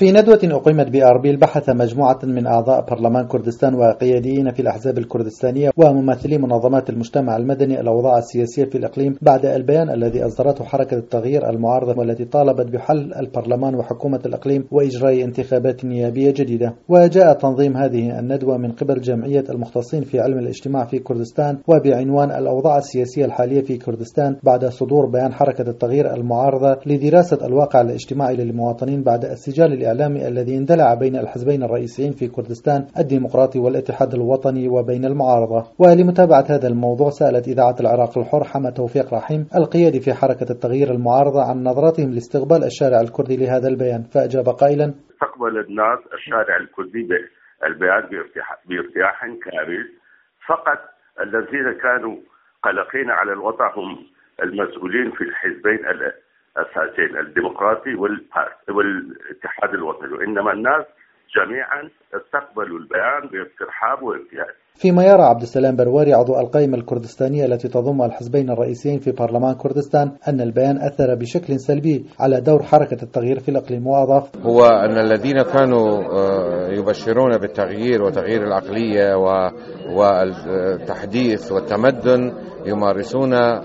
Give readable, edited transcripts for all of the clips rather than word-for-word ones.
في ندوة أقيمت بأربيل بحث مجموعة من أعضاء برلمان كردستان وقياديين في الأحزاب الكردستانية وممثلي منظمات المجتمع المدني الأوضاع السياسية في الإقليم بعد البيان الذي أصدرته حركة التغيير المعارضة والتي طالبت بحل البرلمان وحكومة الإقليم وإجراء انتخابات نيابية جديدة. وجاء تنظيم هذه الندوة من قبل جمعية المختصين في علم الاجتماع في كردستان وبعنوان الأوضاع السياسية الحالية في كردستان بعد صدور بيان حركة التغيير المعارضة لدراسة الواقع الاجتماعي للمواطنين بعد السجال الإعلامي الذي اندلع بين الحزبين الرئيسيين في كردستان الديمقراطي والاتحاد الوطني وبين المعارضة. ولمتابعة هذا الموضوع سألت إذاعة العراق الحر حمى توفيق رحيم القيادي في حركة التغيير المعارضة عن نظرتهم لاستقبال الشارع الكردي لهذا البيان، فأجاب قائلا: استقبل الناس الشارع الكردي البيان بارتياح كامل، فقط الذين كانوا قلقين على الوضع هم المسؤولين في الحزبين الأساسيين الديمقراطي والاتحاد الوطني، وإنما الناس جميعا استقبلوا البيان بارتحاب وارتياح. فيما يرى عبد السلام برواري عضو القائمة الكردستانية التي تضم الحزبين الرئيسيين في برلمان كردستان أن البيان أثر بشكل سلبي على دور حركة التغيير في الإقليم، وأضاف: هو أن الذين كانوا يبشرون بالتغيير وتغيير العقلية والتحديث والتمدن يمارسون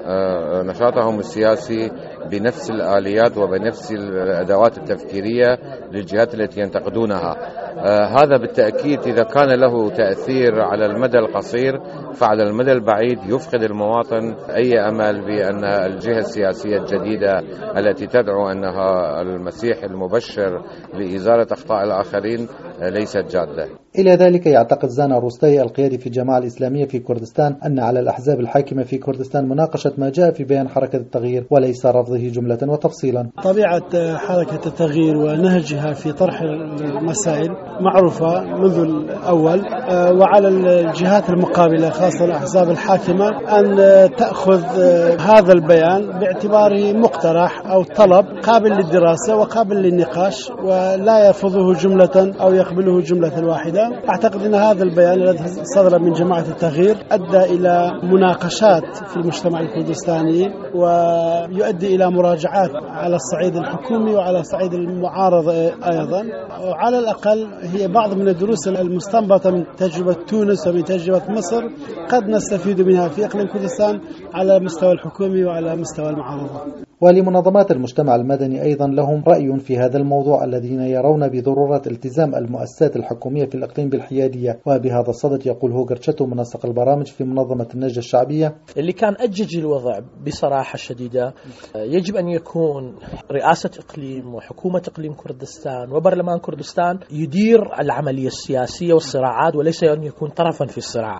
نشاطهم السياسي بنفس الآليات وبنفس الأدوات التفكيرية للجهات التي ينتقدونها. هذا بالتأكيد إذا كان له تأثير على المدى القصير فعلى المدى البعيد يفقد المواطن أي أمل بأن الجهة السياسية الجديدة التي تدعو أنها المسيح المبشر لإزالة أخطاء الآخرين ليست جادة. إلى ذلك يعتقد زانا روستي القيادي في الجماعة الإسلامية في كردستان أن على الأحزاب الحاكمة في كردستان مناقشة ما جاء في بيان حركة التغيير وليس رفضه جملة وتفصيلا. طبيعة حركة التغيير ونهجها في طرح المسائل معروفة منذ الأول، وعلى الجهات المقابلة خاصة الأحزاب الحاكمة أن تأخذ هذا البيان باعتباره مقترح أو طلب قابل للدراسة وقابل للنقاش ولا يرفضه جملة أو يقبله جملة واحدة. أعتقد أن هذا البيان الذي صدر من جماعة التغيير أدى إلى مناقشات في المجتمع الكردستاني ويؤدي إلى مراجعات على الصعيد الحكومي وعلى الصعيد المعارض أيضا، وعلى الأقل هي بعض من الدروس المستنبطة من تجربة تونس ومن تجربة مصر قد نستفيد منها في إقليم كردستان على المستوى الحكومي وعلى مستوى المعارضة. ولمنظمات المجتمع المدني أيضا لهم رأي في هذا الموضوع، الذين يرون بضرورة التزام المؤسسات الحكومية في الإقليم بالحيادية. وبهذا الصدد يقول هوغر تشاتو منسق البرامج في منظمة النجدة الشعبية: اللي كان أجج الوضع بصراحة شديدة يجب أن يكون رئاسة إقليم وحكومة إقليم كردستان وبرلمان كردستان يدير العملية السياسية والصراعات وليس أن يكون طرفا في الصراع.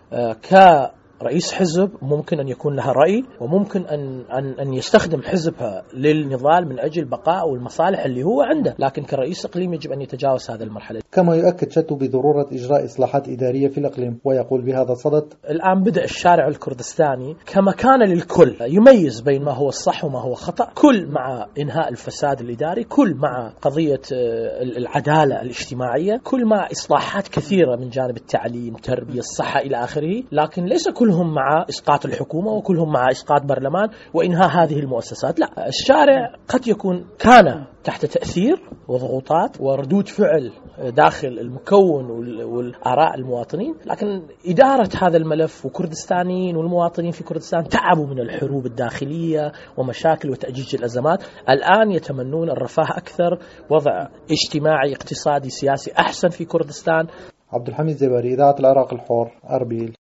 رئيس حزب ممكن أن يكون لها رأي وممكن أن يستخدم حزبها للنضال من أجل بقاء والمصالح اللي هو عنده، لكن كرئيس إقليم يجب أن يتجاوز هذه المرحلة. كما يؤكد شتو بضرورة إجراء إصلاحات إدارية في الإقليم، ويقول بهذا الصدد: الآن بدأ الشارع الكردستاني كمكان للكل يميز بين ما هو الصح وما هو خطأ، كل مع إنهاء الفساد الإداري، كل مع قضية العدالة الاجتماعية، كل مع إصلاحات كثيرة من جانب التعليم، تربية، الصحة إلى آخره، لكن ليس كلهم مع إسقاط الحكومة وكلهم مع إسقاط برلمان وإنهاء هذه المؤسسات. لا، الشارع قد يكون كان تحت تأثير وضغوطات وردود فعل داخل المكون والآراء المواطنين، لكن إدارة هذا الملف وكردستانيين والمواطنين في كردستان تعبوا من الحروب الداخلية ومشاكل وتأجيج الأزمات. الآن يتمنون الرفاه أكثر، وضع اجتماعي اقتصادي سياسي أحسن في كردستان. عبد الحميد زباري، إذاعة العراق الحر، أربيل.